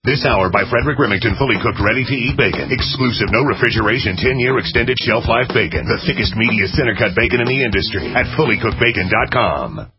This hour by Frederick Remington, fully cooked, ready-to-eat bacon. Exclusive, no refrigeration, 10-year extended shelf life bacon. The thickest, meatiest, center-cut bacon in the industry at fullycookedbacon.com.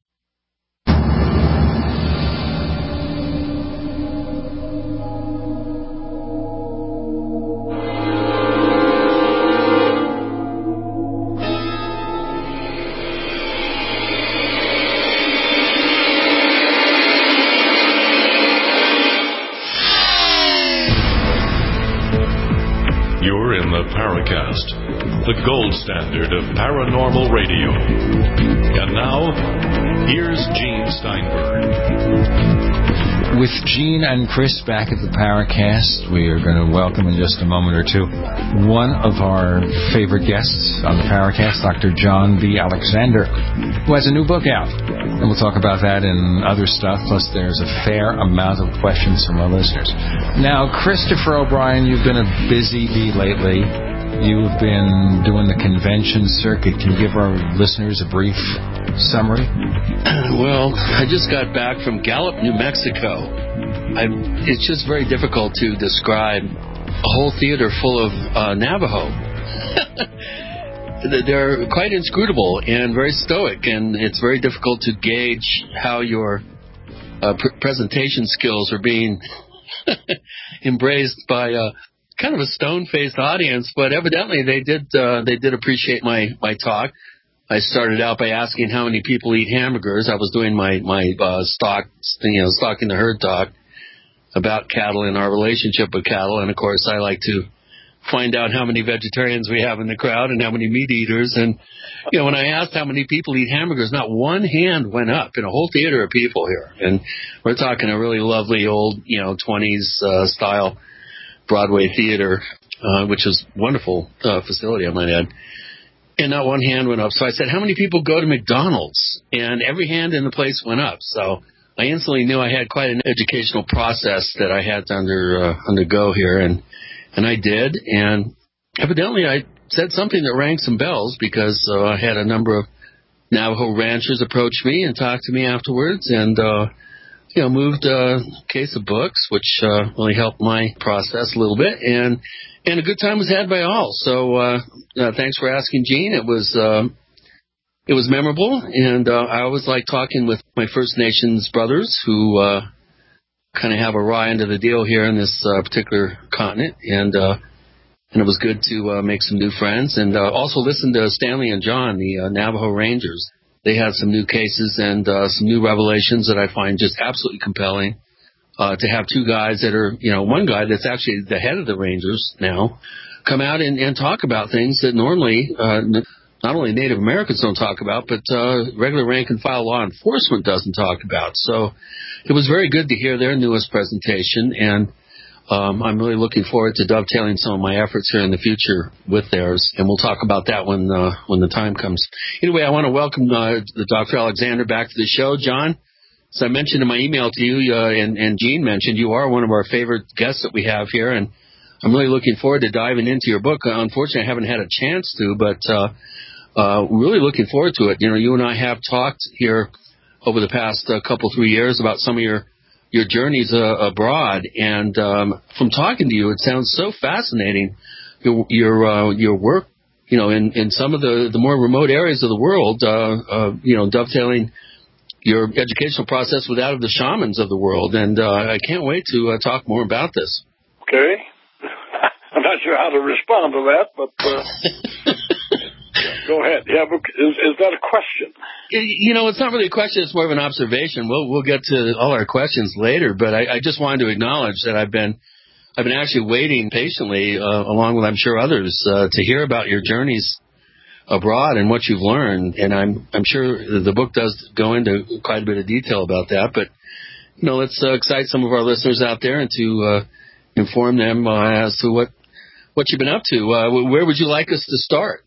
Paracast, the gold standard of paranormal radio. And now, here's Gene Steinberg. With Gene and Chris back at the Paracast, we are going to welcome in just a moment or two one of our favorite guests on the Paracast, Dr. John B. Alexander, who has a new book out. And we'll talk about that and other stuff, plus there's a fair amount of questions from our listeners. Now, Christopher O'Brien, you've been a busy bee lately. You've been doing the convention circuit. Can you give our listeners a brief summary? Well, I just got back from Gallup, New Mexico. It's just very difficult to describe a whole theater full of Navajo. They're quite inscrutable and very stoic, and it's very difficult to gauge how your presentation skills are being embraced by kind of a stone-faced audience. But evidently they did appreciate my talk. I started out by asking how many people eat hamburgers. I was doing my stalking the herd talk about cattle and our relationship with cattle, and of course I like to find out how many vegetarians we have in the crowd and how many meat eaters. And, when I asked how many people eat hamburgers, not one hand went up in a whole theater of people here. And we're talking a really lovely old, 20s style Broadway theater, which is a wonderful facility, I might add. And not one hand went up. So I said, how many people go to McDonald's? And every hand in the place went up. So I instantly knew I had quite an educational process that I had to undergo here. And I did, and evidently I said something that rang some bells because I had a number of Navajo ranchers approach me and talk to me afterwards, and moved a case of books, which really helped my process a little bit, and a good time was had by all. So thanks for asking, Gene. It was memorable, and I always like talking with my First Nations brothers who kind of have a raw end of the deal here in this particular continent, and it was good to make some new friends, and also listen to Stanley and John, the Navajo Rangers. They had some new cases and some new revelations that I find just absolutely compelling. To have two guys that are, one guy that's actually the head of the Rangers now, come out and talk about things that normally not only Native Americans don't talk about, but regular rank-and-file law enforcement doesn't talk about. So it was very good to hear their newest presentation, and I'm really looking forward to dovetailing some of my efforts here in the future with theirs, and we'll talk about that when the time comes. Anyway, I want to welcome the Dr. Alexander back to the show. John, as I mentioned in my email to you, and Gene mentioned, you are one of our favorite guests that we have here, and I'm really looking forward to diving into your book. Unfortunately, I haven't had a chance to, but really looking forward to it. You and I have talked here over the past 3 years about some of your journeys abroad, and from talking to you, it sounds so fascinating. Your work, in some of the more remote areas of the world, dovetailing your educational process with that of the shamans of the world, and I can't wait to talk more about this. Okay. I'm not sure how to respond to that, but go ahead. Yeah, is that a question? It's not really a question. It's more of an observation. We'll get to all our questions later, but I just wanted to acknowledge that I've been actually waiting patiently, along with I'm sure others, to hear about your journeys abroad and what you've learned. And I'm sure the book does go into quite a bit of detail about that. But let's excite some of our listeners out there and to inform them as to what you've been up to. Where would you like us to start?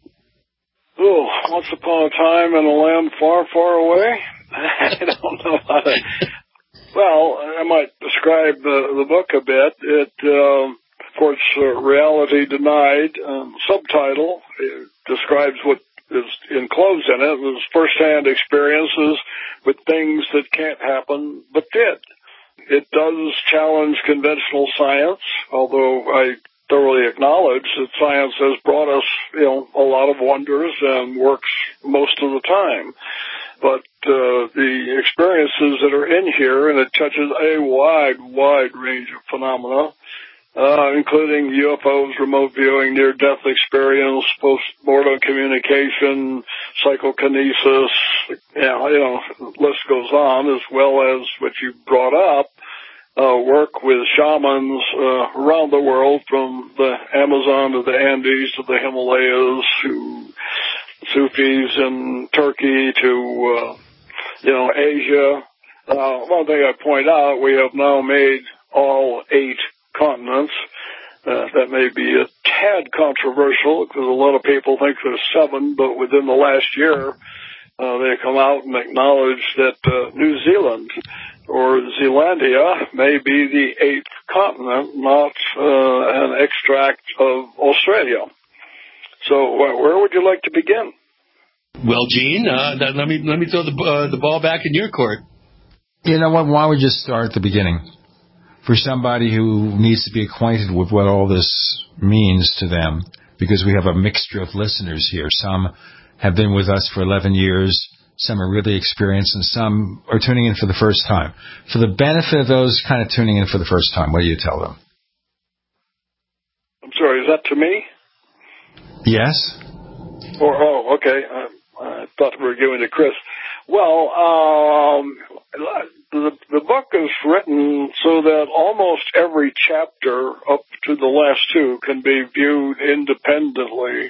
Oh, once upon a time in a land far, far away. I don't know how to. Well, I might describe the book a bit. It, of course, Reality Denied. Subtitle describes what is enclosed in it. It was first-hand experiences with things that can't happen but did. It does challenge conventional science, although I thoroughly acknowledge that science has brought us, a lot of wonders and works most of the time. But the experiences that are in here, and it touches a wide range of phenomena, including UFOs, remote viewing, near-death experience, post-mortem communication, psychokinesis, the list goes on, as well as what you brought up, work with shamans around the world, from the Amazon to the Andes to the Himalayas, to Sufis in Turkey to, Asia. One thing I point out, we have now made all 8 continents. That may be a tad controversial because a lot of people think there's 7, but within the last year, they come out and acknowledge that New Zealand or Zealandia may be the 8th continent, not an extract of Australia. So where would you like to begin? Well, Gene, let me throw the ball back in your court. You know what? Why don't we just start at the beginning? For somebody who needs to be acquainted with what all this means to them, because we have a mixture of listeners here. Some have been with us for 11 years, some are really experienced, and some are tuning in for the first time. For the benefit of those kind of tuning in for the first time, what do you tell them? I'm sorry, is that to me? Yes. Okay. I thought we were giving to Chris. Well, the book is written so that almost every chapter up to the last 2 can be viewed independently.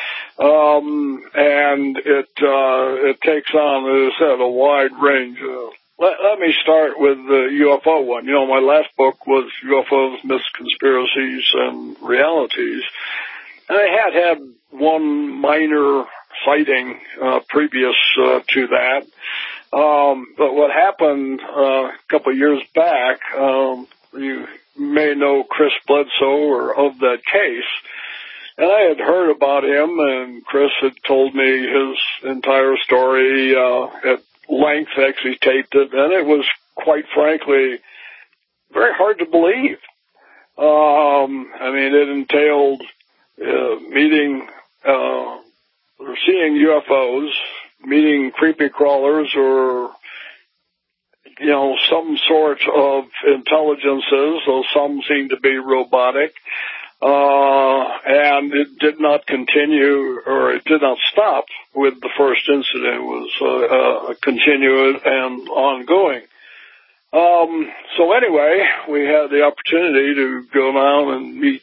And it takes on, as I said, a wide range. Let me start with the UFO one. My last book was UFOs, Myths, Conspiracies, and Realities. And I had one minor sighting previous to that. But what happened a couple of years back, you may know Chris Bledsoe or of that case. And I had heard about him, and Chris had told me his entire story at length, actually taped it, and it was, quite frankly, very hard to believe. It entailed meeting or seeing UFOs, meeting creepy crawlers or, some sort of intelligences, though some seem to be robotic. And it did not continue, or it did not stop with the first incident. It was continued and ongoing. So anyway, we had the opportunity to go down and meet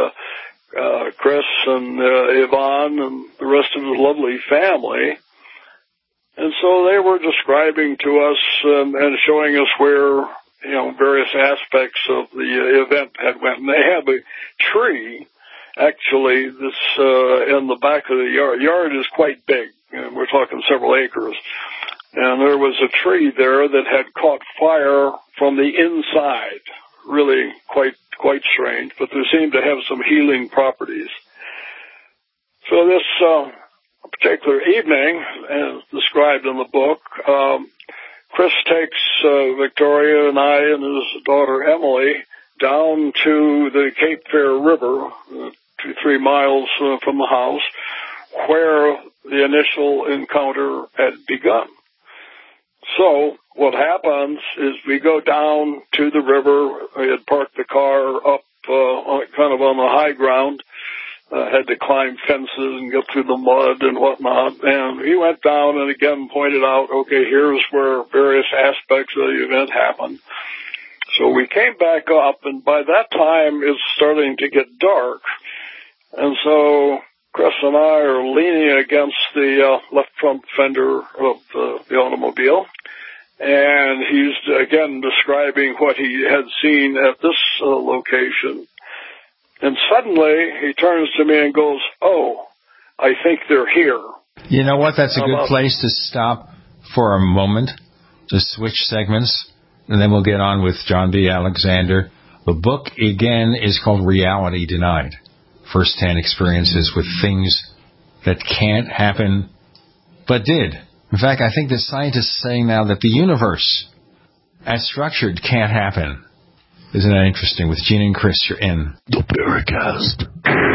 Chris and Yvonne and the rest of his lovely family. And so they were describing to us and showing us where, various aspects of the event had went. And they have a tree, actually, that's in the back of the yard. The yard is quite big. We're talking several acres. And there was a tree there that had caught fire from the inside. Really quite strange, but there seemed to have some healing properties. So this particular evening, as described in the book, Chris takes Victoria and I and his daughter Emily down to the Cape Fear River, 2-3 miles from the house, where the initial encounter had begun. So what happens is we go down to the river. We had parked the car up kind of on the high ground, had to climb fences and get through the mud and whatnot. And he went down and again pointed out, okay, here's where various aspects of the event happened. So we came back up, and by that time it's starting to get dark. And so Chris and I are leaning against the left front fender of the automobile. And he's, again, describing what he had seen at this location. And suddenly, he turns to me and goes, "Oh, I think they're here." You know what? That's a good place to stop for a moment, to switch segments, and then we'll get on with John B. Alexander. The book, again, is called Reality Denied. First-hand experiences with things that can't happen, but did. In fact, I think the scientists are saying now that the universe as structured can't happen. Isn't that interesting? With Gene and Chris, you're in the Paracast.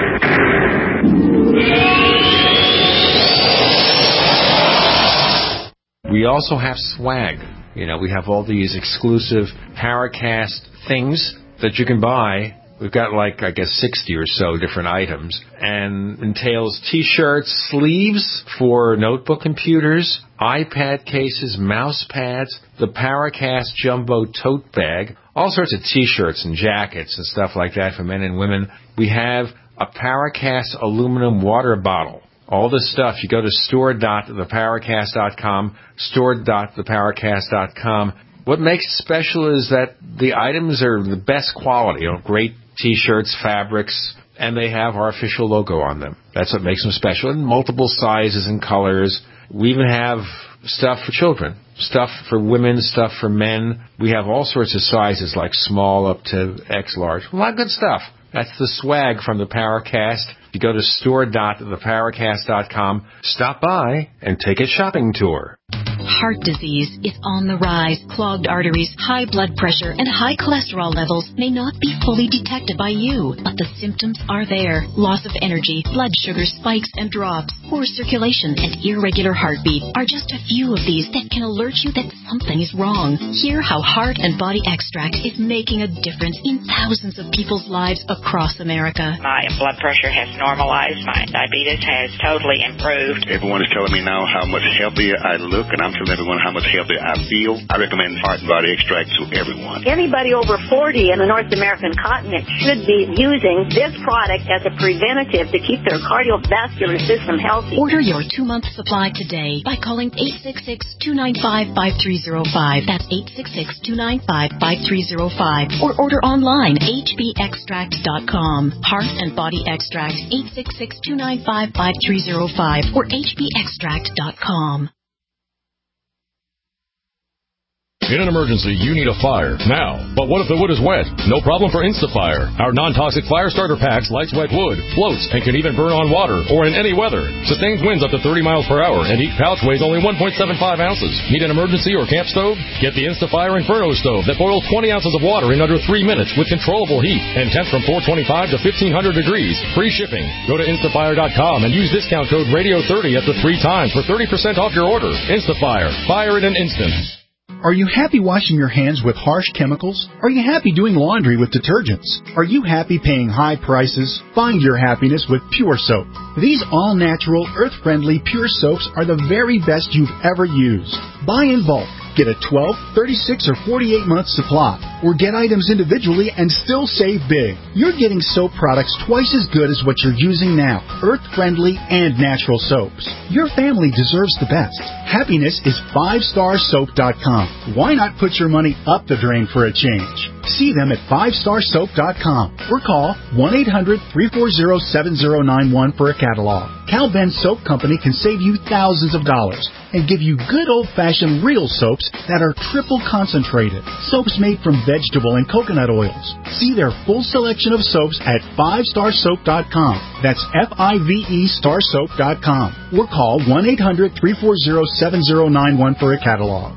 We also have swag. You know, we have all these exclusive Paracast things that you can buy. We've got 60 or so different items, and entails T-shirts, sleeves for notebook computers, iPad cases, mouse pads, the Paracast Jumbo tote bag, all sorts of T-shirts and jackets and stuff like that for men and women. We have a Paracast aluminum water bottle. All this stuff, you go to store.theparacast.com, store.theparacast.com. What makes it special is that the items are the best quality, great T-shirts, fabrics, and they have our official logo on them. That's what makes them special, in multiple sizes and colors. We even have stuff for children, stuff for women, stuff for men. We have all sorts of sizes, like small up to X large. A lot of good stuff. That's the swag from the Paracast. You go to store.theparacast.com, stop by, and take a shopping tour. Heart disease is on the rise. Clogged arteries, high blood pressure, and high cholesterol levels may not be fully detected by you, but the symptoms are there. Loss of energy, blood sugar spikes and drops, poor circulation, and irregular heartbeat are just a few of these that can alert you that something is wrong. Hear how Heart and Body Extract is making a difference in thousands of people's lives across America. My blood pressure has normalized. My diabetes has totally improved. Everyone is telling me now how much healthier I look, and I'm telling everyone how much healthier I feel. I recommend Heart and Body Extract to everyone. Anybody over 40 in the North American continent should be using this product as a preventative to keep their cardiovascular system healthy. Order your 2-month supply today by calling 866-295-5305. That's 866-295-5305. Or order online, hbextract.com. Heart and Body Extract, 866-295-5305 or hbextract.com. In an emergency, you need a fire now. But what if the wood is wet? No problem for InstaFire. Our non-toxic fire starter packs lights wet wood, floats, and can even burn on water or in any weather. Sustains winds up to 30 miles per hour, and each pouch weighs only 1.75 ounces. Need an emergency or camp stove? Get the InstaFire Inferno stove that boils 20 ounces of water in under 3 minutes with controllable heat and temps from 425 to 1500 degrees. Free shipping. Go to instafire.com and use discount code Radio30 up to 3 times for 30% off your order. InstaFire. Fire in an instant. Are you happy washing your hands with harsh chemicals? Are you happy doing laundry with detergents? Are you happy paying high prices? Find your happiness with Pure Soap. These all-natural, earth-friendly Pure Soaps are the very best you've ever used. Buy in bulk. Get a 12, 36, or 48-month supply, or get items individually and still save big. You're getting soap products twice as good as what you're using now, earth-friendly and natural soaps. Your family deserves the best. Happiness is 5starsoap.com. Why not put your money up the drain for a change? See them at 5starsoap.com or call 1-800-340-7091 for a catalog. Cal Ben Soap Company can save you thousands of dollars and give you good old-fashioned real soaps that are triple concentrated. Soaps made from vegetable and coconut oils. See their full selection of soaps at 5starsoap.com. That's F-I-V-E starsoap.com. Or call 1-800-340-7091 for a catalog.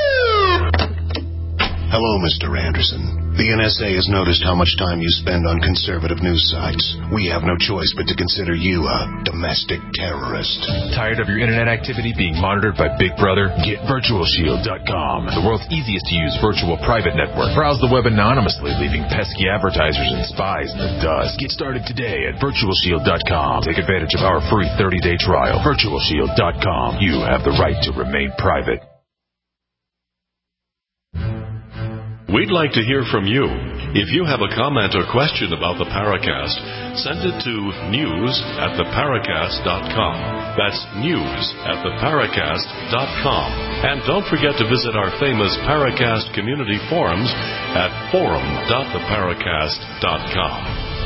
Hello, Mr. Anderson. The NSA has noticed how much time you spend on conservative news sites. We have no choice but to consider you a domestic terrorist. Tired of your internet activity being monitored by Big Brother? Get VirtualShield.com, the world's easiest to use virtual private network. Browse the web anonymously, leaving pesky advertisers and spies in the dust. Get started today at VirtualShield.com. Take advantage of our free 30-day trial. VirtualShield.com. You have the right to remain private. We'd like to hear from you. If you have a comment or question about the Paracast, send it to news@theparacast.com. That's news@theparacast.com. And don't forget to visit our famous Paracast community forums at forum.theparacast.com.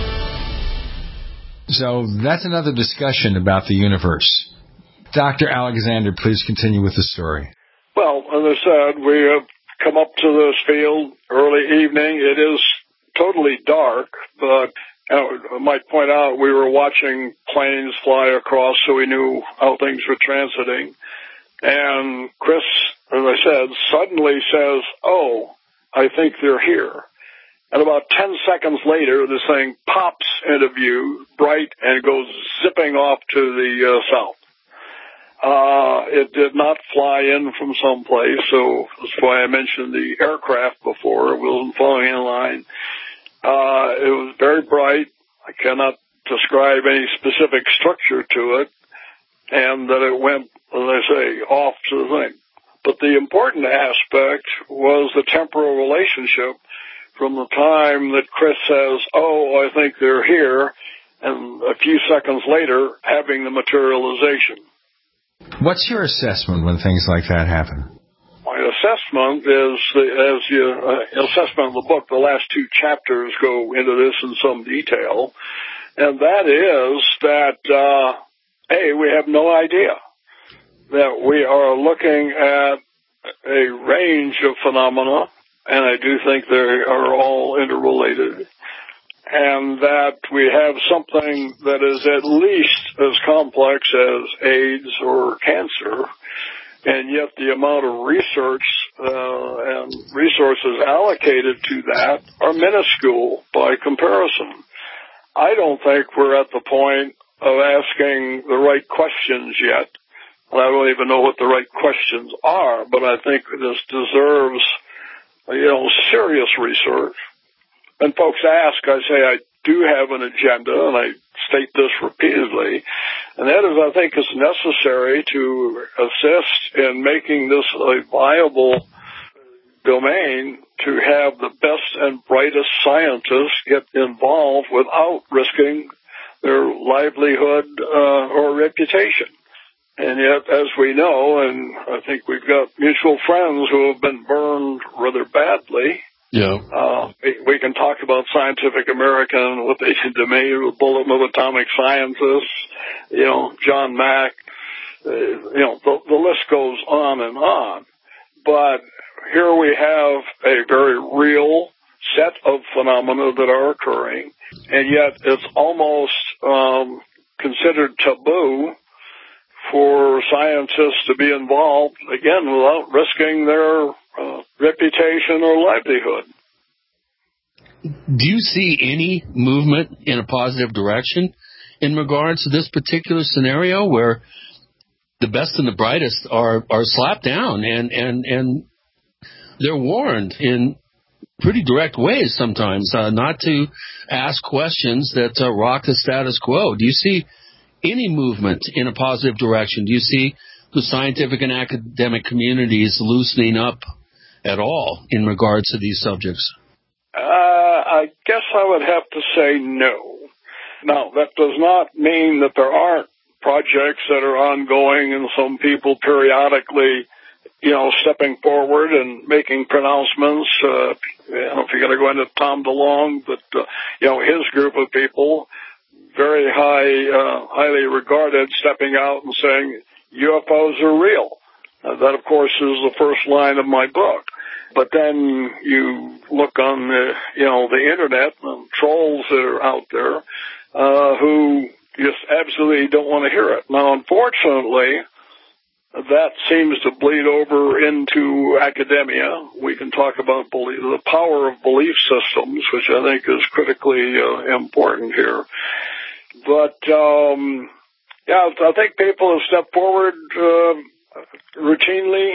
So that's another discussion about the universe. Dr. Alexander, please continue with the story. Well, as I said, we have come up to this field early evening. It is totally dark, but I might point out we were watching planes fly across, so we knew how things were transiting. And Chris as I said, suddenly says, "Oh, I think they're here." And about 10 seconds later, this thing pops into view, bright, and goes zipping off to the south. It did not fly in from someplace, so that's why I mentioned the aircraft before. It wasn't falling in line. It was very bright. I cannot describe any specific structure to it, and that it went, as I say, off to the thing. But the important aspect was the temporal relationship from the time that Chris says, "Oh, I think they're here," and a few seconds later having the materialization. What's your assessment when things like that happen? My assessment is, assessment of the book, the last 2 chapters go into this in some detail, and that is that, we have no idea. That we are looking at a range of phenomena, and I do think they are all interrelated, and that we have something that is at least as complex as AIDS or cancer, and yet the amount of research and resources allocated to that are minuscule by comparison. I don't think we're at the point of asking the right questions yet. I don't even know what the right questions are, but I think this deserves, serious research. And folks ask, I say I do have an agenda, and I state this repeatedly, and that is I think it's necessary to assist in making this a viable domain to have the best and brightest scientists get involved without risking their livelihood or reputation. And yet, as we know, and I think we've got mutual friends who have been burned rather badly. Yeah. We can talk about Scientific American, what they did to me, with Bulletin of Atomic Scientists, John Mack, the list goes on and on. But here we have a very real set of phenomena that are occurring, and yet it's almost considered taboo for scientists to be involved, again, without risking their reputation or livelihood. Do you see any movement in a positive direction in regards to this particular scenario where the best and the brightest are slapped down and they're warned in pretty direct ways sometimes not to ask questions that rock the status quo? Do you see any movement in a positive direction? Do you see the scientific and academic communities loosening up at all in regards to these subjects? I guess I would have to say no. Now, that does not mean that there aren't projects that are ongoing and some people periodically, stepping forward and making pronouncements. If you're going to go into Tom DeLonge, but, his group of people, very highly regarded, stepping out and saying UFOs are real. That, of course, is the first line of my book. But then you look on the internet, and trolls that are out there who just absolutely don't want to hear it. Now, unfortunately, that seems to bleed over into academia. We can talk about the power of belief systems, which I think is critically important here. But, I think people have stepped forward routinely,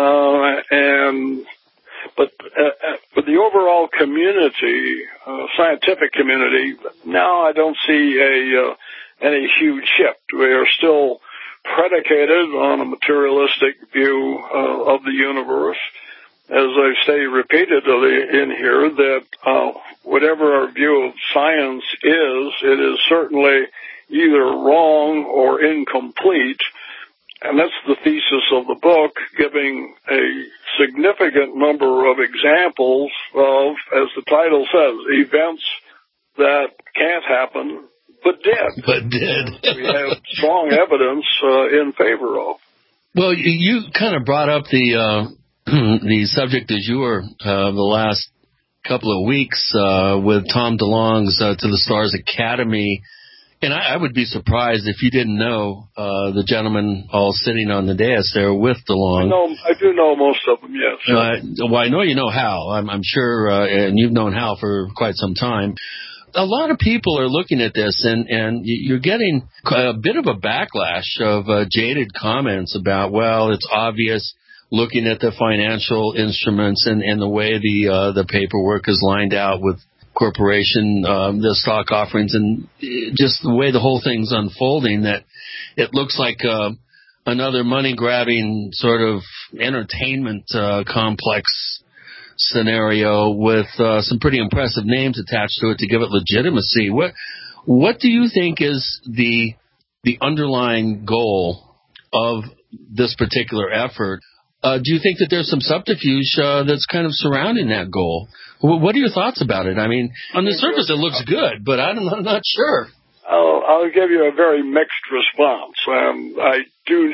but the overall community, scientific community, now I don't see any huge shift. We are still predicated on a materialistic view of the universe. As I say repeatedly in here, that whatever our view of science is, it is certainly either wrong or incomplete. And that's the thesis of the book, giving a significant number of examples of, as the title says, events that can't happen, but did. We have strong evidence in favor of. Well, you kind of brought up the subject du jour the last couple of weeks with Tom DeLonge's To the Stars Academy And I would be surprised if you didn't know the gentlemen all sitting on the dais there with DeLong. I do know most of them, yes. Well, I know you know Hal. I'm sure, and you've known Hal for quite some time. A lot of people are looking at this, and you're getting a bit of a backlash of jaded comments about, well, it's obvious looking at the financial instruments and the way the paperwork is lined out with corporation, the stock offerings, and just the way the whole thing's unfolding, that it looks like another money-grabbing sort of entertainment complex scenario with some pretty impressive names attached to it to give it legitimacy. What do you think is the underlying goal of this particular effort? Do you think that there's some subterfuge that's kind of surrounding that goal? What are your thoughts about it? I mean, on the surface it looks good, but I'm not sure. I'll give you a very mixed response. I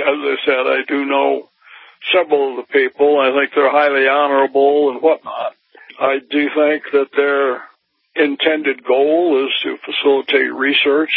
do know several of the people. I think they're highly honorable and whatnot. I do think that their intended goal is to facilitate research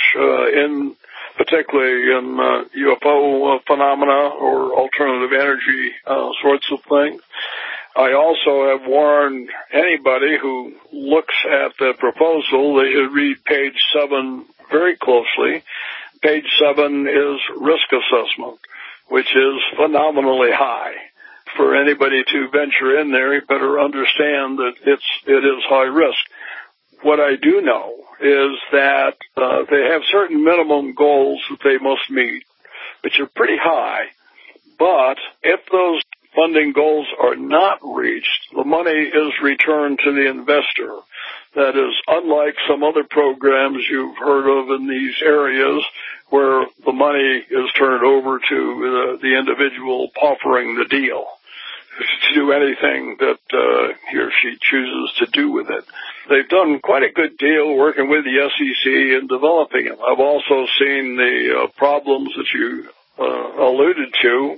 particularly in UFO phenomena or alternative energy sorts of things. I also have warned anybody who looks at the proposal, they should read page 7 very closely. Page 7 is risk assessment, which is phenomenally high. For anybody to venture in there, you better understand that it is high risk. What I do know is that they have certain minimum goals that they must meet, which are pretty high. But if those funding goals are not reached, the money is returned to the investor. That is unlike some other programs you've heard of in these areas where the money is turned over to the individual offering the deal to do anything that he or she chooses to do with it. They've done quite a good deal working with the SEC in developing it. I've also seen the problems that you alluded to,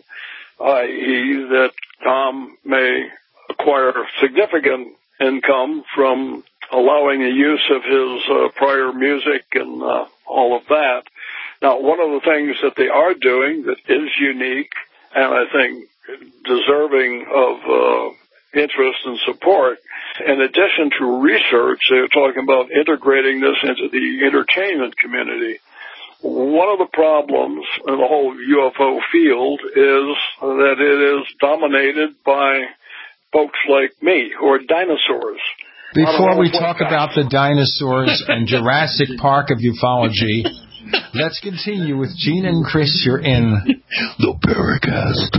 i.e. that Tom may acquire significant income from allowing the use of his prior music and all of that. Now, one of the things that they are doing that is unique and I think deserving of interest and support, in addition to research, they're talking about integrating this into the entertainment community. One of the problems in the whole UFO field is that it is dominated by folks like me, who are dinosaurs. Before we talk about the dinosaurs and Jurassic Park of ufology, let's continue with Gene and Chris. You're in the Paracast.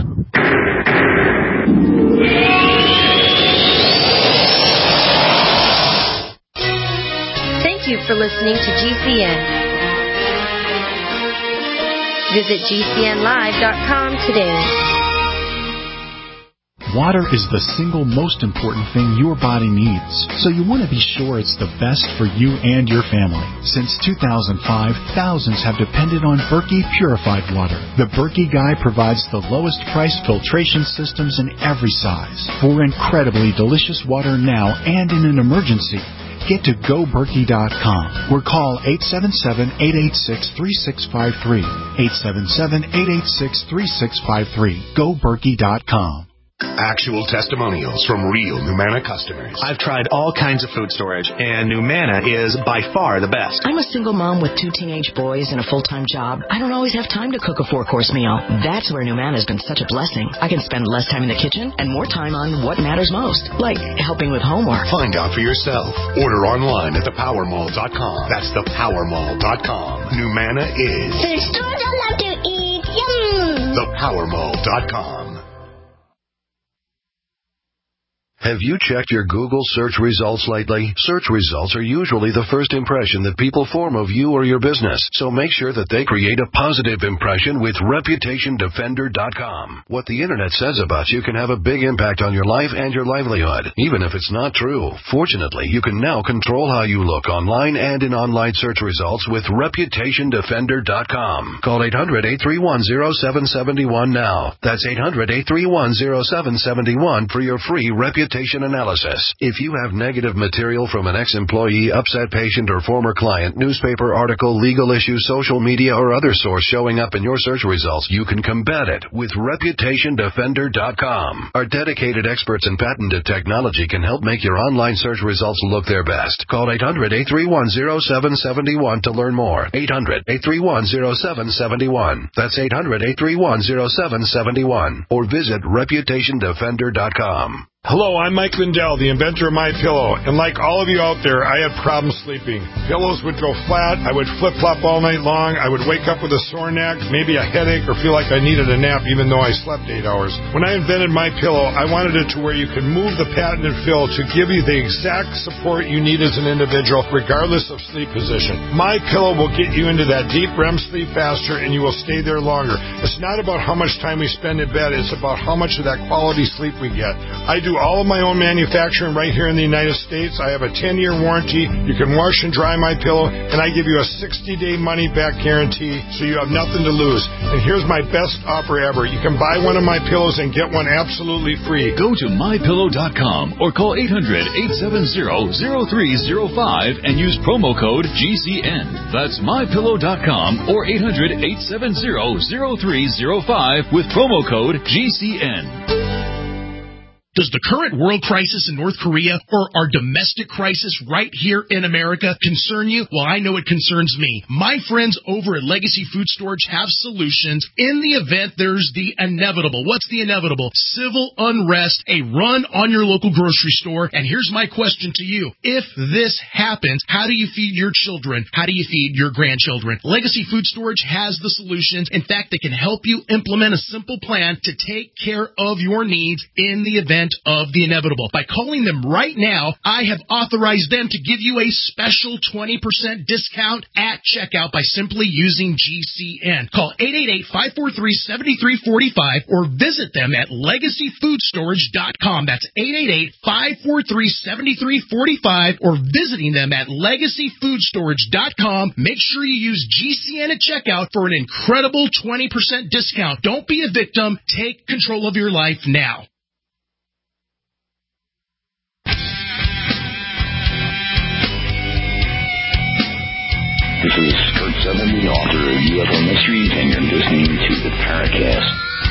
Thank you for listening to GCN. Visit GCNlive.com today. Water is the single most important thing your body needs, so you want to be sure it's the best for you and your family. Since 2005, thousands have depended on Berkey purified water. The Berkey Guy provides the lowest price filtration systems in every size. For incredibly delicious water now and in an emergency, get to GoBerkey.com or call 877-886-3653. 877-886-3653. GoBerkey.com. Actual testimonials from real Numanna customers. I've tried all kinds of food storage, and Numanna is by far the best. I'm a single mom with 2 teenage boys and a full-time job. I don't always have time to cook a 4-course meal. That's where Numanna has been such a blessing. I can spend less time in the kitchen and more time on what matters most, like helping with homework. Find out for yourself. Order online at thepowermall.com. That's thepowermall.com. Numanna is the stores I love to eat. Yum! Thepowermall.com. Have you checked your Google search results lately? Search results are usually the first impression that people form of you or your business, so make sure that they create a positive impression with ReputationDefender.com. What the Internet says about you can have a big impact on your life and your livelihood, even if it's not true. Fortunately, you can now control how you look online and in online search results with ReputationDefender.com. Call 800-831-0771 now. That's 800-831-0771 for your free reputation reputation analysis. If you have negative material from an ex-employee, upset patient, or former client, newspaper article, legal issue, social media, or other source showing up in your search results, you can combat it with ReputationDefender.com. Our dedicated experts in patented technology can help make your online search results look their best. Call 800-831-0771 to learn more. 800-831-0771. That's 800-831-0771. Or visit ReputationDefender.com. Hello, I'm Mike Lindell, the inventor of MyPillow, and like all of you out there, I had problems sleeping. Pillows would go flat, I would flip-flop all night long, I would wake up with a sore neck, maybe a headache, or feel like I needed a nap even though I slept 8 hours. When I invented MyPillow, I wanted it to where you could move the patented fill to give you the exact support you need as an individual, regardless of sleep position. MyPillow will get you into that deep REM sleep faster, and you will stay there longer. It's not about how much time we spend in bed, it's about how much of that quality sleep we get. I do all of my own manufacturing right here in the United States. I have a 10-year warranty. You can wash and dry my pillow, and I give you a 60-day money-back guarantee, so you have nothing to lose. And here's my best offer ever. You can buy one of my pillows and get one absolutely free. Go to MyPillow.com or call 800-870-0305 and use promo code GCN. That's MyPillow.com or 800-870-0305 with promo code GCN. Does the current world crisis in North Korea or our domestic crisis right here in America concern you? Well, I know it concerns me. My friends over at Legacy Food Storage have solutions in the event there's the inevitable. What's the inevitable? Civil unrest, a run on your local grocery store. And here's my question to you. If this happens, how do you feed your children? How do you feed your grandchildren? Legacy Food Storage has the solutions. In fact, they can help you implement a simple plan to take care of your needs in the event of the inevitable. By calling them right now, I have authorized them to give you a special 20% discount at checkout by simply using GCN. Call 888-543-7345 or visit them at LegacyFoodStorage.com. That's 888-543-7345 or visiting them at LegacyFoodStorage.com. Make sure you use GCN at checkout for an incredible 20% discount. Don't be a victim. Take control of your life now. This is Kurt Sutherland, the author of UFO Mysteries, and you're listening to the Paracast.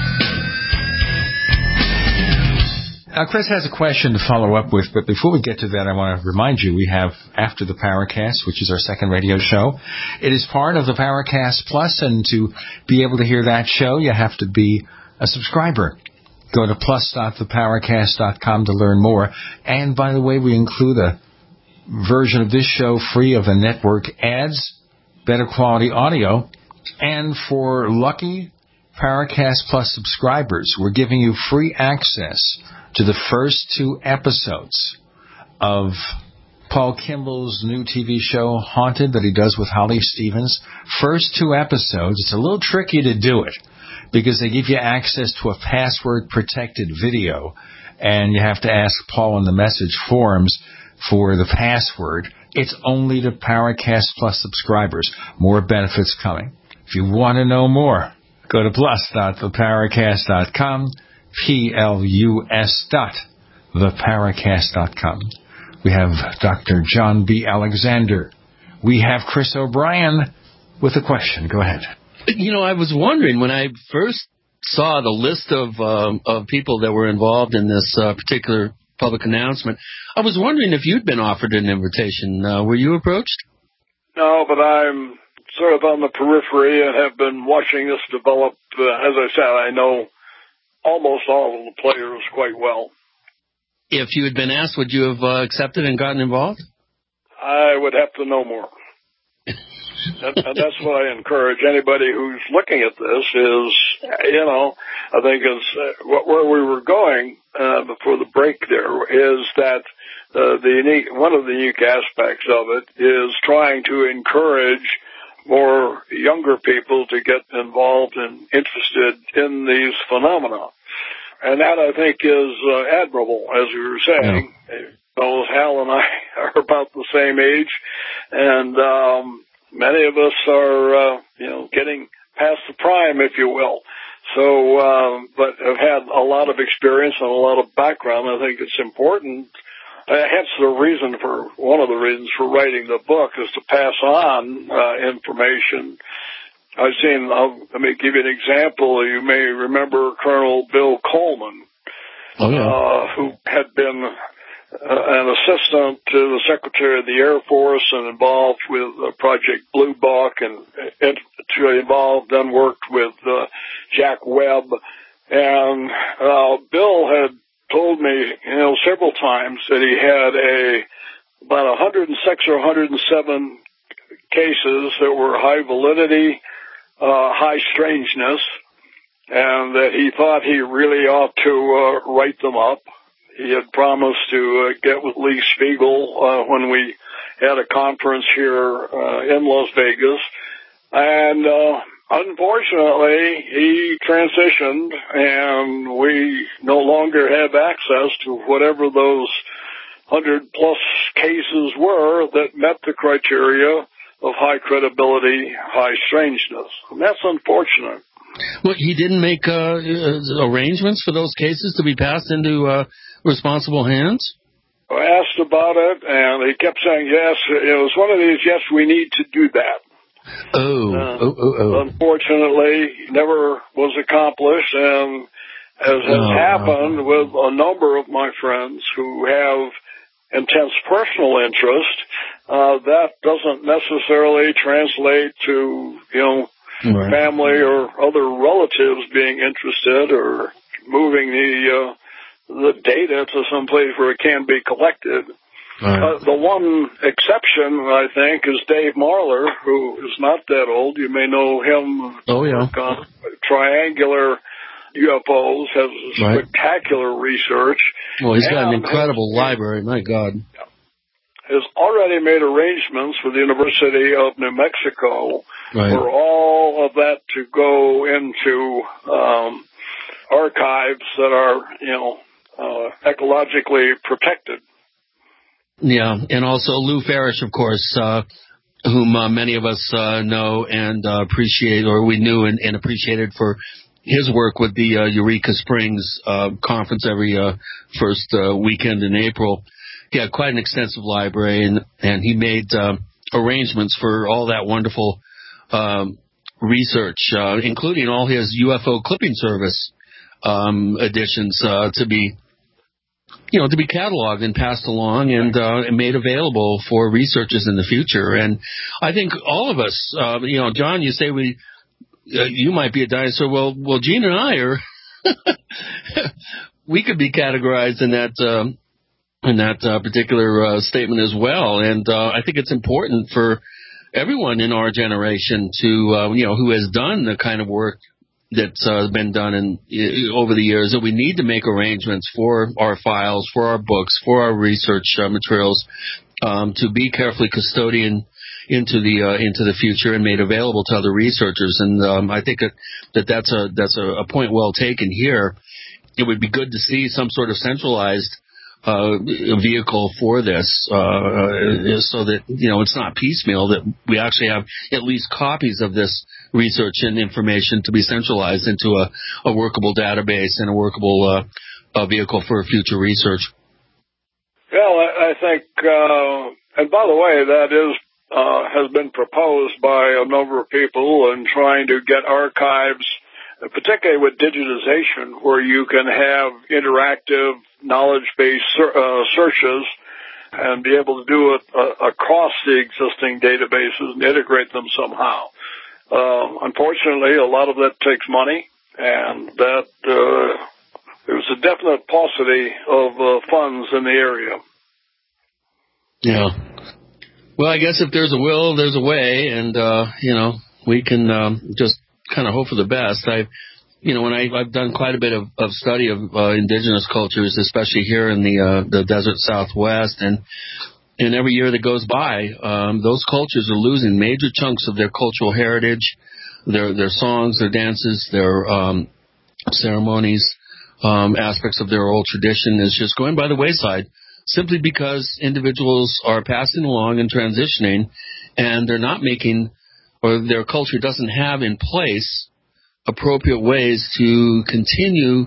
Now, Chris has a question to follow up with, but before we get to that, I want to remind you we have After the Paracast, which is our second radio show. It is part of the Paracast Plus, and to be able to hear that show, you have to be a subscriber. Go to plus.theparacast.com to learn more. And, by the way, we include a version of this show free of the network ads, better quality audio, and for lucky Paracast Plus subscribers, we're giving you free access to the first 2 episodes of Paul Kimball's new TV show, Haunted, that he does with Holly Stevens. First 2 episodes. It's a little tricky to do it because they give you access to a password-protected video, and you have to ask Paul in the message forums for the password. It's only to Paracast Plus subscribers. More benefits coming. If you want to know more, go to plus.theparacast.com, plus.theparacast.com. We have Dr. John B. Alexander. We have Chris O'Brien with a question. Go ahead. You know, I was wondering when I first saw the list of people that were involved in this particular public announcement, I was wondering if you'd been offered an invitation. Were you approached? No, but I'm sort of on the periphery and have been watching this develop. As I said, I know almost all of the players quite well. If you had been asked, would you have accepted and gotten involved? I would have to know more. And that's what I encourage anybody who's looking at this is, you know, I think is where we were going before the break there is that one of the unique aspects of it is trying to encourage more younger people to get involved and interested in these phenomena. And that, I think, is admirable, as we were saying. Yeah. Both Hal and I are about the same age, and many of us are, getting past the prime, if you will. But I've had a lot of experience and a lot of background. I think it's important. Hence one of the reasons for writing the book is to pass on information. Let me give you an example. You may remember Colonel Bill Coleman, who had been an assistant to the Secretary of the Air Force and involved with Project Blue Book, and then worked with Jack Webb. And Bill had told me, several times that he had about 106 or 107 cases that were high validity, high strangeness, and that he thought he really ought to write them up. He had promised to get with Lee Spiegel when we had a conference here in Las Vegas. And unfortunately, he transitioned, and we no longer have access to whatever those 100-plus cases were that met the criteria of high credibility, high strangeness. And that's unfortunate. Well, he didn't make arrangements for those cases to be passed into responsible hands? I asked about it, and he kept saying, yes, it was one of these, yes, we need to do that. Unfortunately, never was accomplished, and as has happened with a number of my friends who have intense personal interest, that doesn't necessarily translate to, family or other relatives being interested or moving the data to some place where it can be collected. The one exception, I think, is Dave Marler, who is not that old. You may know him. On triangular UFOs, has spectacular research. Well, he's got an incredible library, my God. Has already made arrangements with the University of New Mexico for all of that to go into archives that are, ecologically protected. Yeah, and also Lou Farish, of course, whom many of us know and appreciate, or we knew and appreciated for his work with the Eureka Springs conference every first weekend in April. He had quite an extensive library, and he made arrangements for all that wonderful research, including all his UFO clipping service editions to be cataloged and passed along and made available for researchers in the future. And I think all of us, John, you say you might be a dinosaur. Well, Gene and I are, we could be categorized in that particular statement as well. And I think it's important for everyone in our generation to, who has done the kind of work that's been done over the years, that we need to make arrangements for our files, for our books, for our research materials, to be carefully custodian into the future and made available to other researchers. And I think that's a point well taken here. It would be good to see some sort of centralized vehicle for this, so that it's not piecemeal, that we actually have at least copies of this research and information to be centralized into a workable database and a workable vehicle for future research. Well, I think, and by the way, that has been proposed by a number of people in trying to get archives, particularly with digitization, where you can have interactive knowledge-based searches and be able to do it across the existing databases and integrate them somehow. Unfortunately, a lot of that takes money, and that there's a definite paucity of funds in the area. Yeah. Well, I guess if there's a will, there's a way, and we can just kind of hope for the best. When I've done quite a bit of study of indigenous cultures, especially here in the desert Southwest, and every year that goes by, those cultures are losing major chunks of their cultural heritage, their songs, their dances, their ceremonies, aspects of their old tradition is just going by the wayside, simply because individuals are passing along and transitioning, and they're not making, or their culture doesn't have in place appropriate ways to continue,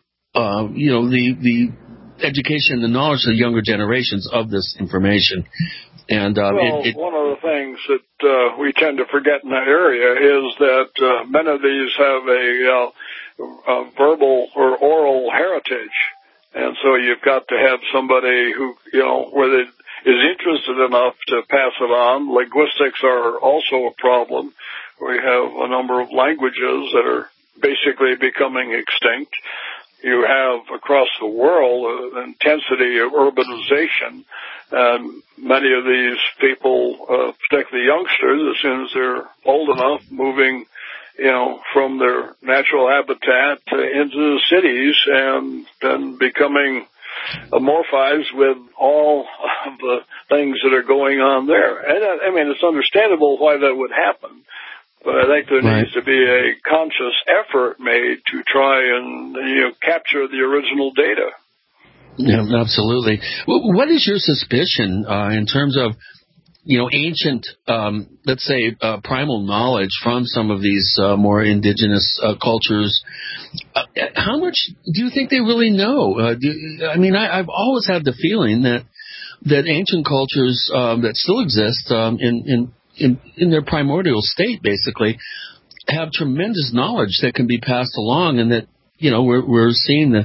the education, the knowledge of the younger generations of this information. And one of the things that we tend to forget in that area is that many of these have a verbal or oral heritage, and so you've got to have somebody who is interested enough to pass it on. Linguistics are also a problem. We have a number of languages that are basically becoming extinct. You have across the world an intensity of urbanization, and many of these people, particularly youngsters, as soon as they're old enough, moving, from their natural habitat into the cities and then becoming amorphized with all of the things that are going on there. And I mean, it's understandable why that would happen. But I think there needs to be a conscious effort made to try and capture the original data. Yeah, absolutely. What is your suspicion in terms of ancient, let's say, primal knowledge from some of these more indigenous cultures? How much do you think they really know? I've always had the feeling that ancient cultures that still exist in their primordial state, basically, have tremendous knowledge that can be passed along, and that we're seeing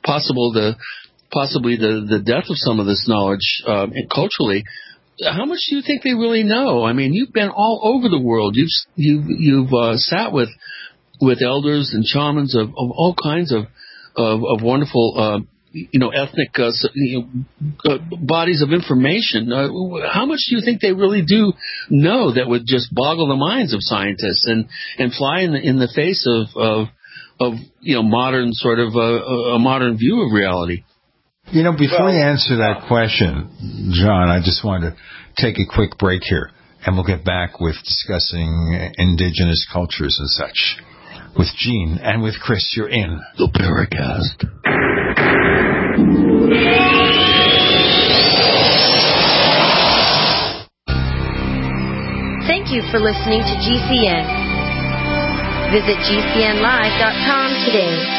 possibly the death of some of this knowledge culturally. How much do you think they really know? I mean, you've been all over the world. You've sat with elders and shamans of all kinds of wonderful ethnic bodies of information. How much do you think they really do know that would just boggle the minds of scientists and fly in the face of modern sort of a modern view of reality? Before you answer that question, John, I just wanted to take a quick break here, and we'll get back with discussing indigenous cultures and such. With Gene and with Chris, you're in the Paracast. Thank you for listening to GCN. Visit GCNlive.com today.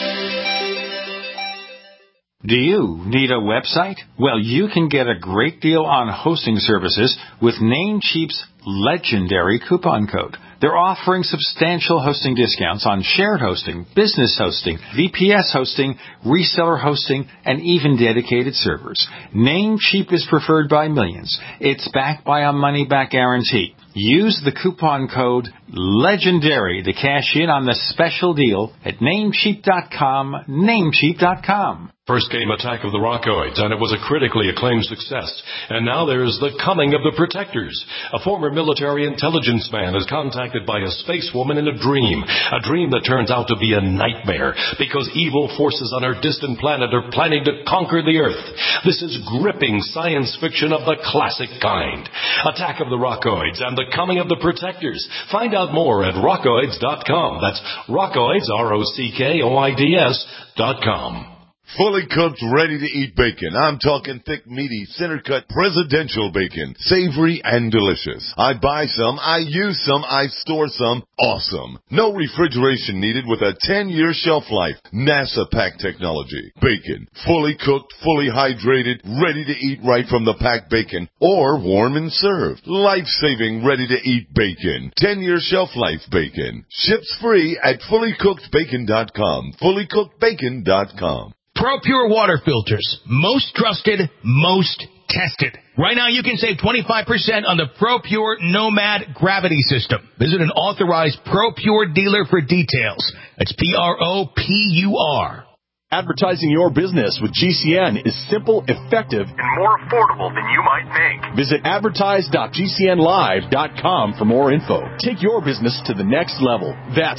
Do you need a website? Well, you can get a great deal on hosting services with Namecheap's legendary coupon code. They're offering substantial hosting discounts on shared hosting, business hosting, VPS hosting, reseller hosting, and even dedicated servers. Namecheap is preferred by millions. It's backed by a money-back guarantee. Use the coupon code LEGENDARY to cash in on the special deal at Namecheap.com, Namecheap.com. First came Attack of the Rockoids, and it was a critically acclaimed success. And now there's The Coming of the Protectors. A former military intelligence man is contacted by a space woman in a dream that turns out to be a nightmare because evil forces on her distant planet are planning to conquer the Earth. This is gripping science fiction of the classic kind. Attack of the Rockoids and The Coming of the Protectors. Find out more at rockoids.com. That's Rockoids, ROCKOIDS.com. Fully cooked, ready-to-eat bacon. I'm talking thick, meaty, center-cut, presidential bacon. Savory and delicious. I buy some, I use some, I store some. Awesome. No refrigeration needed with a 10-year shelf life. NASA pack technology. Bacon. Fully cooked, fully hydrated, ready to eat right from the packed bacon. Or warm and served. Life-saving, ready-to-eat bacon. 10-year shelf life bacon. Ships free at fullycookedbacon.com. Fullycookedbacon.com. ProPure water filters. Most trusted, most tested. Right now you can save 25% on the ProPure Nomad Gravity System. Visit an authorized ProPure dealer for details. That's PROPUR. Advertising your business with GCN is simple, effective, and more affordable than you might think. Visit advertise.gcnlive.com for more info. Take your business to the next level. That's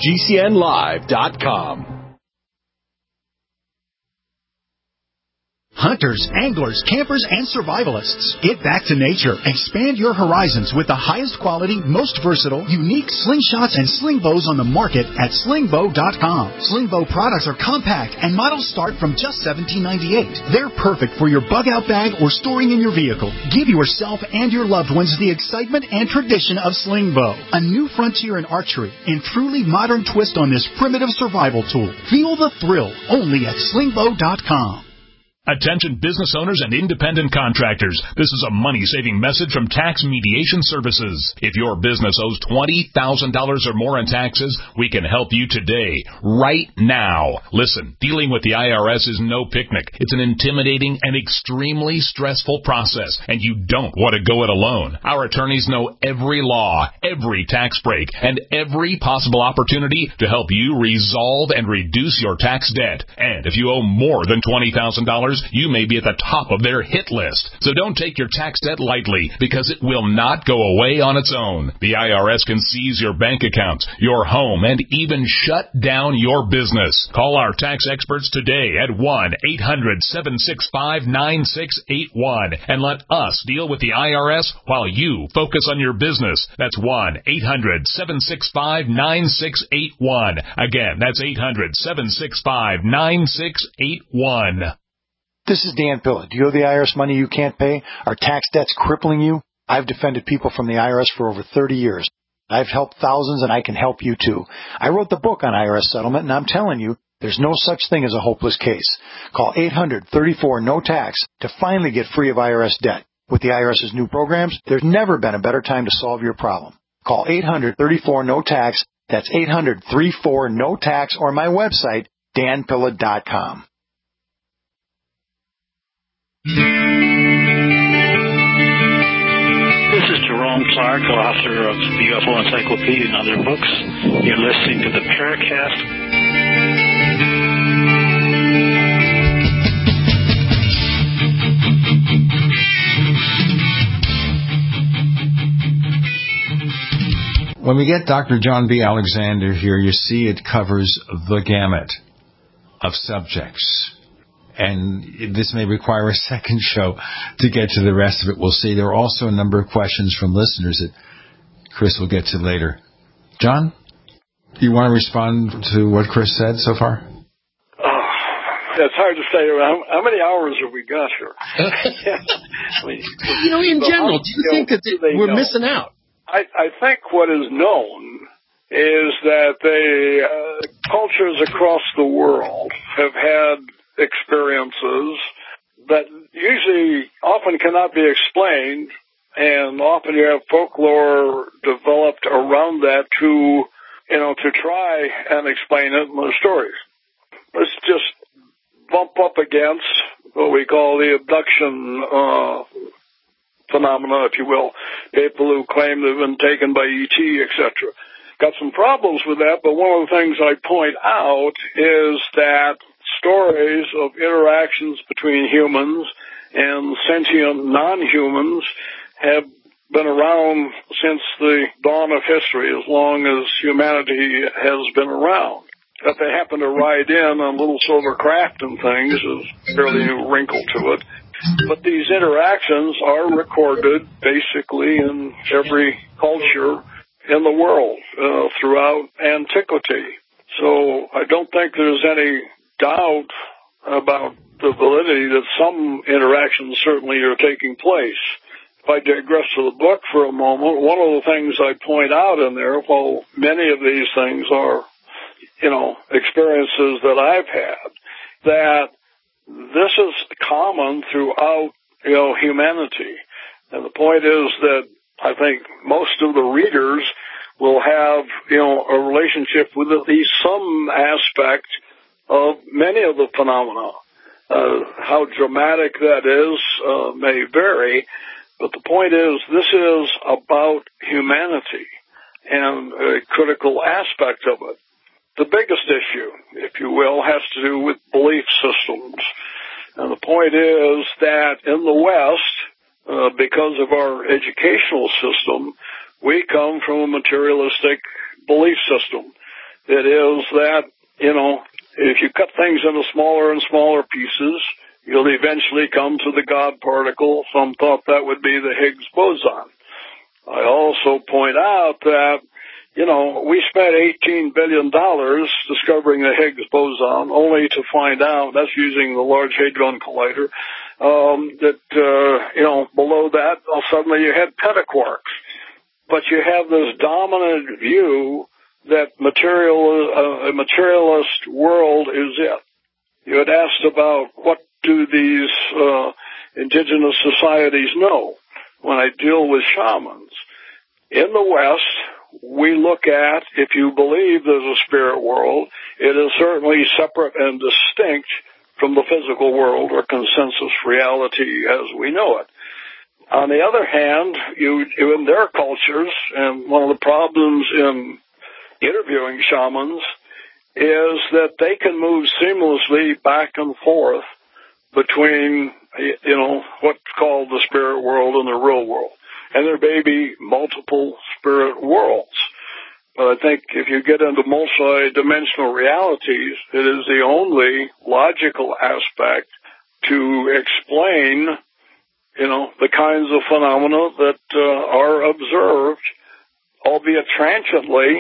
advertise.gcnlive.com. Hunters, anglers, campers, and survivalists. Get back to nature. Expand your horizons with the highest quality, most versatile, unique slingshots and sling bows on the market at slingbow.com. Slingbow products are compact and models start from just $17.98. They're perfect for your bug-out bag or storing in your vehicle. Give yourself and your loved ones the excitement and tradition of Slingbow, a new frontier in archery and truly modern twist on this primitive survival tool. Feel the thrill only at slingbow.com. Attention business owners and independent contractors. This is a money-saving message from Tax Mediation Services. If your business owes $20,000 or more in taxes, we can help you today, right now. Listen, dealing with the IRS is no picnic. It's an intimidating and extremely stressful process, and you don't want to go it alone. Our attorneys know every law, every tax break, and every possible opportunity to help you resolve and reduce your tax debt. And if you owe more than $20,000, you may be at the top of their hit list. So don't take your tax debt lightly, because it will not go away on its own. The IRS can seize your bank accounts, your home, and even shut down your business. Call our tax experts today at 1-800-765-9681 and let us deal with the IRS while you focus on your business. That's 1-800-765-9681. Again, that's 800-765-9681. This is Dan Pilla. Do you owe the IRS money you can't pay? Are tax debts crippling you? I've defended people from the IRS for over 30 years. I've helped thousands, and I can help you too. I wrote the book on IRS settlement, and I'm telling you, there's no such thing as a hopeless case. Call 800-34-NO-TAX to finally get free of IRS debt. With the IRS's new programs, there's never been a better time to solve your problem. Call 800-34-NO-TAX. That's 800-34-NO-TAX, or my website, danpilla.com. This is Jerome Clark, author of the UFO Encyclopedia and other books. You're listening to the Paracast. When we get Dr. John B. Alexander here, you see it covers the gamut of subjects. And this may require a second show to get to the rest of it. We'll see. There are also a number of questions from listeners that Chris will get to later. John, do you want to respond to what Chris said so far? It's hard to say. How many hours have we got here? In general, do you think that we're missing out? I think what is known is that cultures across the world have had experiences that usually often cannot be explained, and often you have folklore developed around that to try and explain it in the stories. Let's just bump up against what we call the abduction phenomena, if you will. People who claim they've been taken by ET, etc. Got some problems with that, but one of the things I point out is that stories of interactions between humans and sentient non-humans have been around since the dawn of history, as long as humanity has been around. That they happen to ride in on little silver craft and things is a fairly new wrinkle to it. But these interactions are recorded basically in every culture in the world throughout antiquity. So I don't think there's any doubt about the validity that some interactions certainly are taking place. If I digress to the book for a moment, one of the things I point out in there, while many of these things are, experiences that I've had, that this is common throughout, humanity. And the point is that I think most of the readers will have, a relationship with at least some aspect of many of the phenomena. How dramatic that is may vary, but the point is this is about humanity and a critical aspect of it. The biggest issue, if you will, has to do with belief systems. And the point is that in the West, because of our educational system, we come from a materialistic belief system. It is that, if you cut things into smaller and smaller pieces, you'll eventually come to the God particle. Some thought that would be the Higgs boson. I also point out that, we spent $18 billion discovering the Higgs boson, only to find out, that's using the Large Hadron Collider, that, below that, suddenly you had pentaquarks. But you have this dominant view that a materialist world is it. You had asked about what do these indigenous societies know when I deal with shamans. In the West, we look at, if you believe there's a spirit world, it is certainly separate and distinct from the physical world or consensus reality as we know it. On the other hand, in their cultures, and one of the problems in interviewing shamans is that they can move seamlessly back and forth between, what's called the spirit world and the real world. And there may be multiple spirit worlds. But I think if you get into multi-dimensional realities, it is the only logical aspect to explain, the kinds of phenomena that are observed, albeit transiently,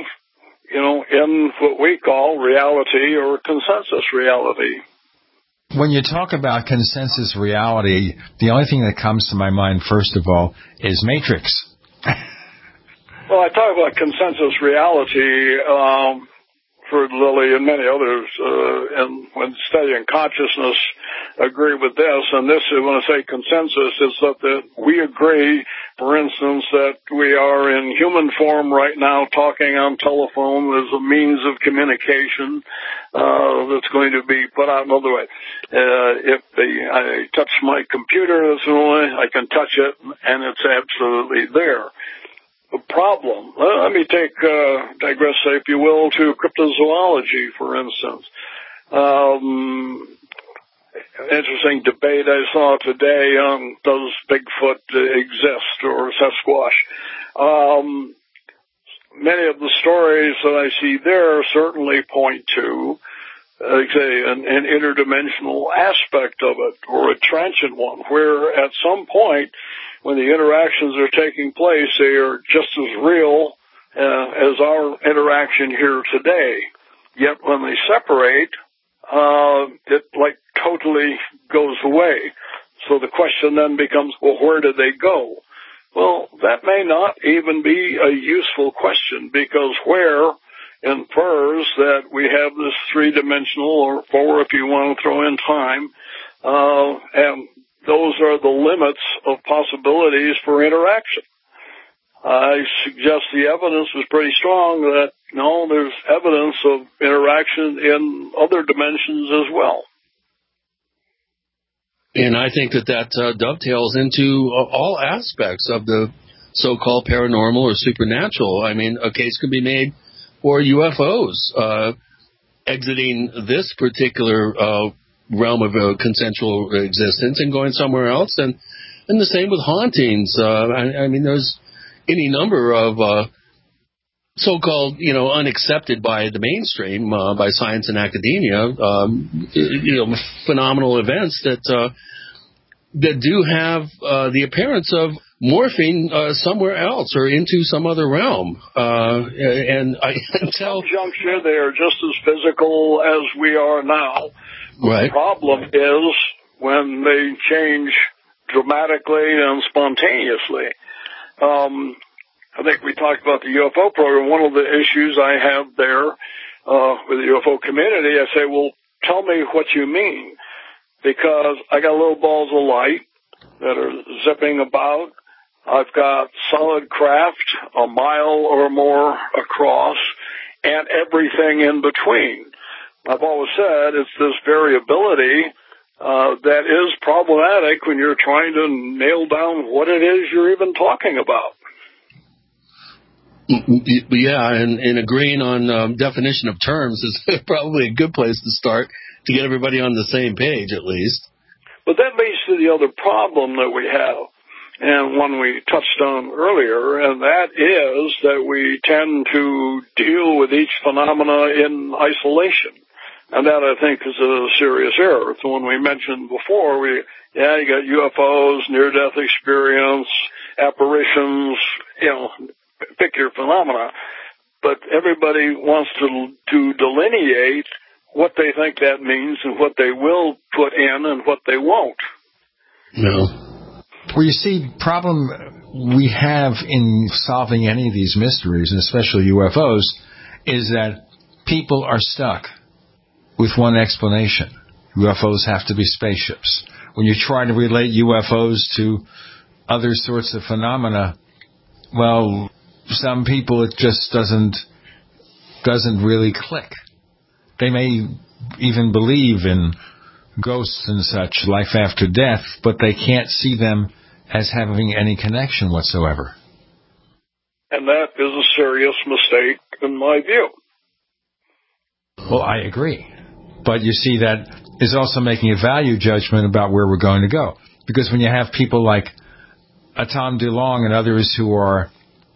in what we call reality or consensus reality. When you talk about consensus reality, the only thing that comes to my mind, first of all, is Matrix. Well, I talk about consensus reality for Lilly and many others, and when studying consciousness, agree with this. And this is, when I say consensus, is that we agree, for instance, that we are in human form right now talking on telephone as a means of communication that's going to be put out another way. If I touch my computer this way, I can touch it, and it's absolutely there. The problem, let me digress, if you will, to cryptozoology, for instance. Interesting debate I saw today on does Bigfoot exist or Sasquatch. Many of the stories that I see there certainly point to, an interdimensional aspect of it, or a transient one, where at some point, when the interactions are taking place, they are just as real as our interaction here today. Yet when they separate, it totally goes away. So the question then becomes, well, where did they go? Well, that may not even be a useful question, because where infers that we have this three-dimensional, or four if you want to throw in time, and those are the limits of possibilities for interaction. I suggest the evidence is pretty strong that, no, there's evidence of interaction in other dimensions as well. And I think that dovetails into all aspects of the so-called paranormal or supernatural. I mean, a case could be made for UFOs exiting this particular realm of consensual existence and going somewhere else, and the same with hauntings. I mean, there's any number of so-called, unaccepted by the mainstream, by science and academia, phenomenal events that do have the appearance of morphing somewhere else or into some other realm. And I can tell... Some juncture, they are just as physical as we are now. Right. The problem is when they change dramatically and spontaneously. I think we talked about the UFO program. One of the issues I have there with the UFO community, I say, well, tell me what you mean. Because I got little balls of light that are zipping about. I've got solid craft a mile or more across and everything in between. I've always said it's this variability that is problematic when you're trying to nail down what it is you're even talking about. Yeah, and agreeing on definition of terms is probably a good place to start to get everybody on the same page, at least. But that leads to the other problem that we have, and one we touched on earlier, and that is that we tend to deal with each phenomena in isolation. And that, I think, is a serious error. So when we mentioned before, you got UFOs, near-death experience, apparitions, pick your phenomena. But everybody wants to delineate what they think that means and what they will put in and what they won't. No. Well, you see, problem we have in solving any of these mysteries, and especially UFOs, is that people are stuck with one explanation. UFOs have to be spaceships. When you try to relate UFOs to other sorts of phenomena, well, some people it just doesn't really click. They may even believe in ghosts and such, life after death, but they can't see them as having any connection whatsoever. And that is a serious mistake in my view. Well, I agree. But you see, that is also making a value judgment about where we're going to go. Because when you have people like Tom DeLonge and others who are,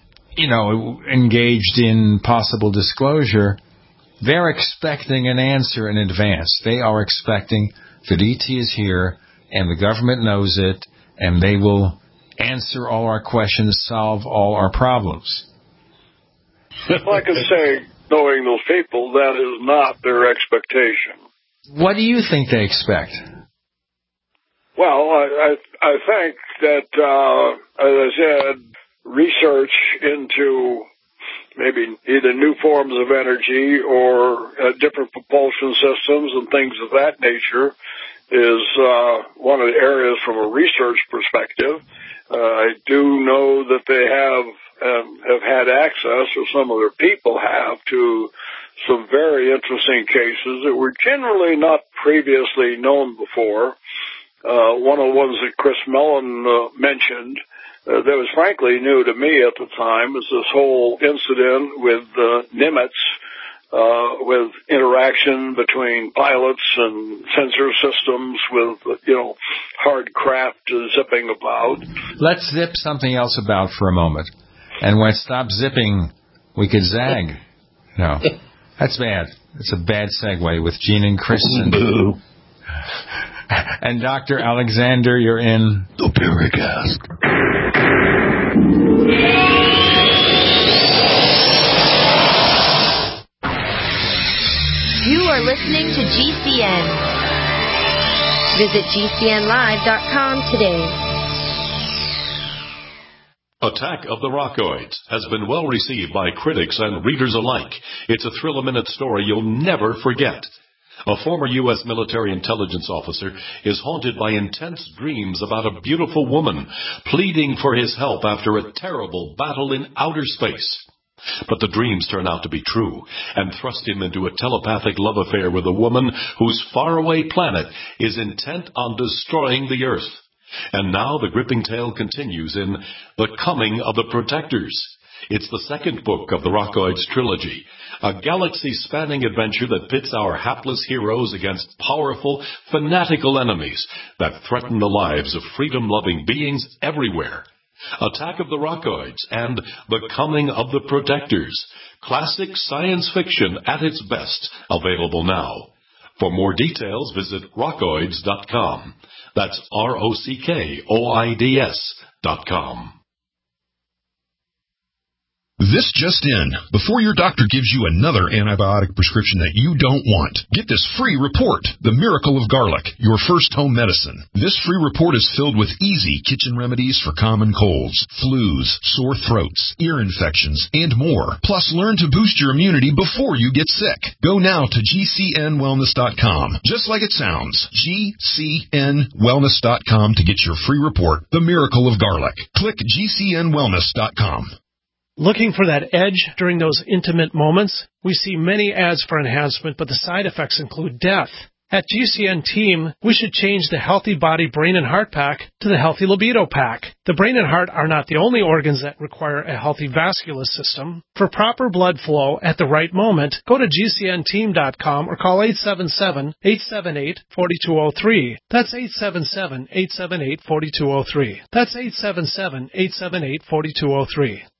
engaged in possible disclosure, they're expecting an answer in advance. They are expecting that ET is here and the government knows it and they will answer all our questions, solve all our problems. Well, I can say, knowing those people, that is not their expectation. What do you think they expect? Well, I think that, as I said, research into maybe either new forms of energy or different propulsion systems and things of that nature is one of the areas from a research perspective. I do know that they have had access, or some other people have, to some very interesting cases that were generally not previously known before. One of the ones that Chris Mellon mentioned that was frankly new to me at the time was this whole incident with Nimitz, with interaction between pilots and sensor systems with, hard craft zipping about. Let's zip something else about for a moment. And when it stops zipping, we could zag. No, that's bad. It's a bad segue with Gene and Chris. And Dr. Alexander, you're in the Paracast. You are listening to GCN. Visit GCNlive.com today. Attack of the Rockoids has been well received by critics and readers alike. It's a thrill-a-minute story you'll never forget. A former U.S. military intelligence officer is haunted by intense dreams about a beautiful woman pleading for his help after a terrible battle in outer space. But the dreams turn out to be true and thrust him into a telepathic love affair with a woman whose faraway planet is intent on destroying the Earth. And now the gripping tale continues in The Coming of the Protectors. It's the second book of the Rockoids trilogy, a galaxy-spanning adventure that pits our hapless heroes against powerful, fanatical enemies that threaten the lives of freedom-loving beings everywhere. Attack of the Rockoids and The Coming of the Protectors. Classic science fiction at its best, available now. For more details, visit rockoids.com. That's ROCKOIDS.com. This just in. Before your doctor gives you another antibiotic prescription that you don't want, get this free report, The Miracle of Garlic, your first home medicine. This free report is filled with easy kitchen remedies for common colds, flus, sore throats, ear infections, and more. Plus, learn to boost your immunity before you get sick. Go now to GCNwellness.com. Just like it sounds, GCNwellness.com to get your free report, The Miracle of Garlic. Click GCNwellness.com. Looking for that edge during those intimate moments? We see many ads for enhancement, but the side effects include death. At GCN Team, we should change the Healthy Body Brain and Heart Pack to the Healthy Libido Pack. The brain and heart are not the only organs that require a healthy vascular system. For proper blood flow at the right moment, go to GCNteam.com or call 877-878-4203. That's 877-878-4203. That's 877-878-4203.